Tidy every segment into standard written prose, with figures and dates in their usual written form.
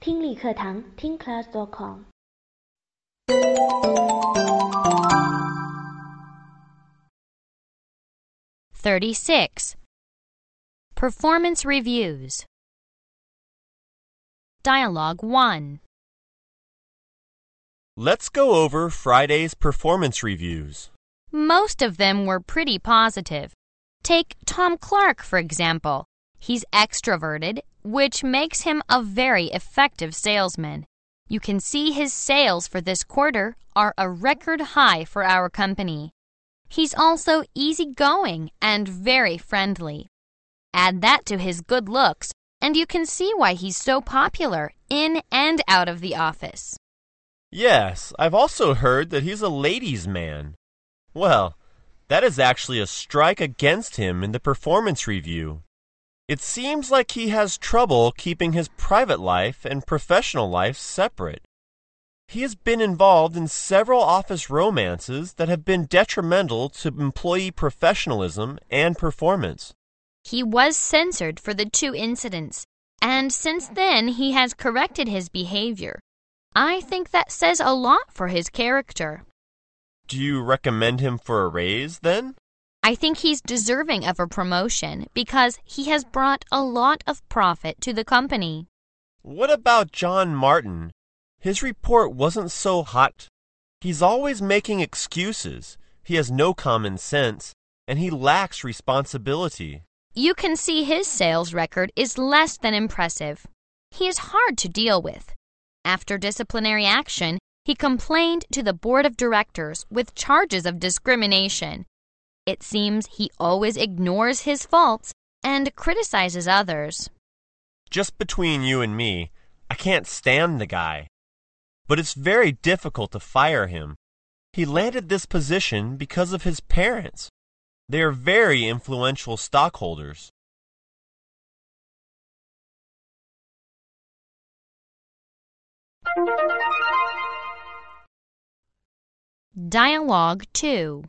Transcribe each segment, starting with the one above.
听力课堂听class.com。 36. Performance reviews. Dialogue 1. Let's go over Friday's performance reviews. Most of them were pretty positive. Take Tom Clark, for example. He's extroverted, which makes him a very effective salesman. You can see his sales for this quarter are a record high for our company. He's also easygoing and very friendly. Add that to his good looks, and you can see why he's so popular in and out of the office. Yes, I've also heard that he's a ladies' man. Well, that is actually a strike against him in the performance review. It seems like he has trouble keeping his private life and professional life separate. He has been involved in several office romances that have been detrimental to employee professionalism and performance. He was censored for the 2 incidents, and since then he has corrected his behavior. I think that says a lot for his character. Do you recommend him for a raise, then? I think he's deserving of a promotion because he has brought a lot of profit to the company. What about John Martin? His report wasn't so hot. He's always making excuses. He has no common sense, and he lacks responsibility. You can see his sales record is less than impressive. He is hard to deal with. After disciplinary action, he complained to the board of directors with charges of discrimination. It seems he always ignores his faults and criticizes others. Just between you and me, I can't stand the guy. But it's very difficult to fire him. He landed this position because of his parents. They are very influential stockholders. Dialogue 2.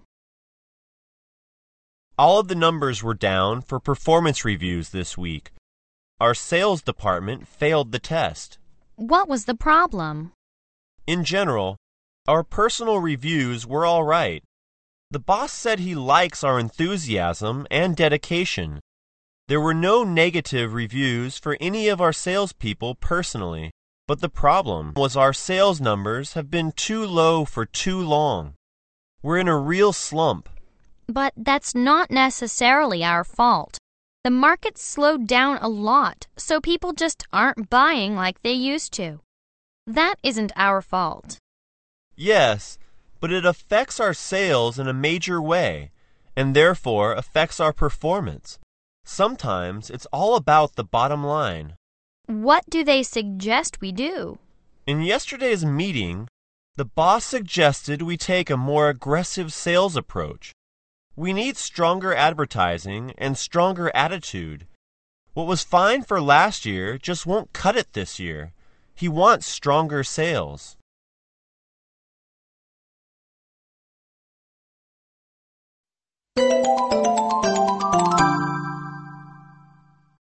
All of the numbers were down for performance reviews this week. Our sales department failed the test. What was the problem? In general, our personal reviews were all right. The boss said he likes our enthusiasm and dedication. There were no negative reviews for any of our salespeople personally, but the problem was our sales numbers have been too low for too long. We're in a real slump. But that's not necessarily our fault. The market slowed down a lot, so people just aren't buying like they used to. That isn't our fault. Yes, but it affects our sales in a major way, and therefore affects our performance. Sometimes it's all about the bottom line. What do they suggest we do? In yesterday's meeting, the boss suggested we take a more aggressive sales approach. We need stronger advertising and stronger attitude. What was fine for last year just won't cut it this year. He wants stronger sales.